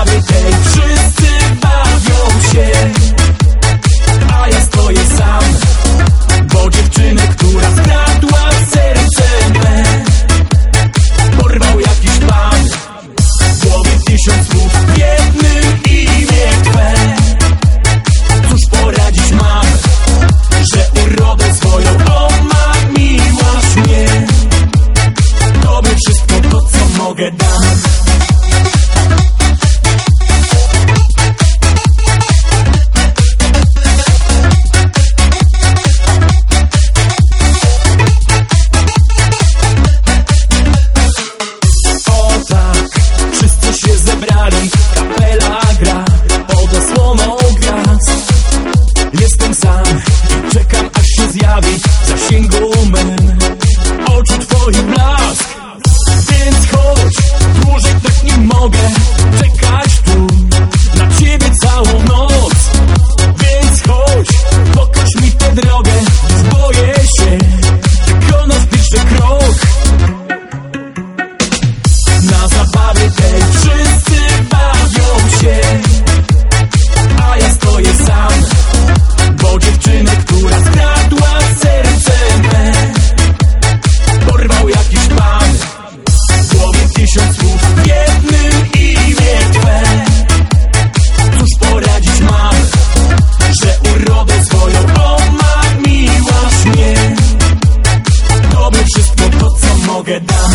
zabawie tej wszyscy bawią się, a ja stoję sam, bo dziewczynę, która skradła serce me, porwał jakiś pan. W głowie 1000 słów, w jednym imię Twe. Cóż poradzić mam, że urodę swoją omamiłaś mnie. Tobie wszystko to, co mogę, dam. Kapela gra pod osłoną gwiazd. Jestem sam i czekam, aż się zjawi w zasięgu mym oczu Twoich blask. Więc chodź, dłużej tak nie mogę czekać tu na Ciebie całą noc. Więc chodź, pokaż mi tę drogę, boję się wykonać pierwszy krok. Na zabawie tej wszyscy bawią się, a ja stoję sam, bo dziewczynę, która skradła serce me, porwał jakiś pan. W głowie 1000 słów, w jednym imię Twe. Cóż poradzić mam, że urodę swoją omamiłaś mnie. Tobie wszystko to, co mogę, dam.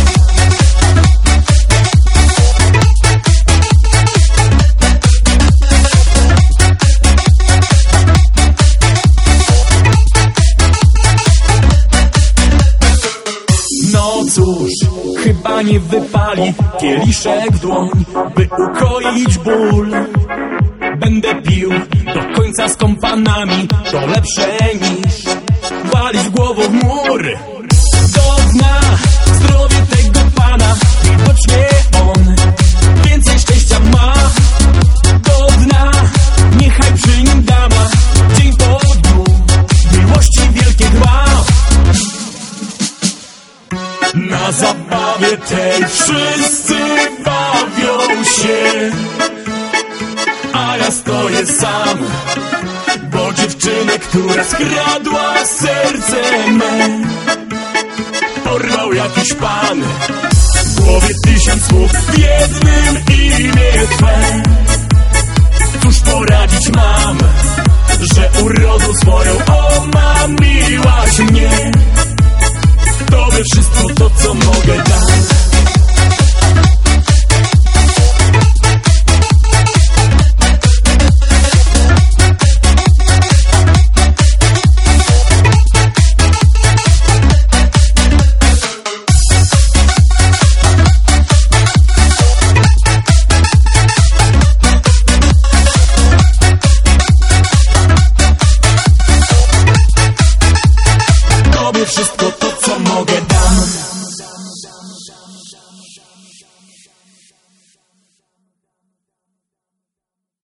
No cóż, chyba nie wypali kieliszek w dłoń, by ukoić ból. Będę pił do końca z kompanami, to lepsze niż walić głową w mur. Do dna zdrowie tego pana, widocznie on więcej szczęścia ma. Do dna niechaj przy nim dama, dzień po dniu miłości wielkie dła. Na zabawie tej wszyscy bawią się, a ja stoję sam, bo dziewczynę, która skradła serce me, porwał jakiś pan. W głowie 1000 słów, w jednym imię Twe. Cóż poradzić mam, że urodą swoją omamiłaś mnie. Tobie wszystko to, co mogę, dać.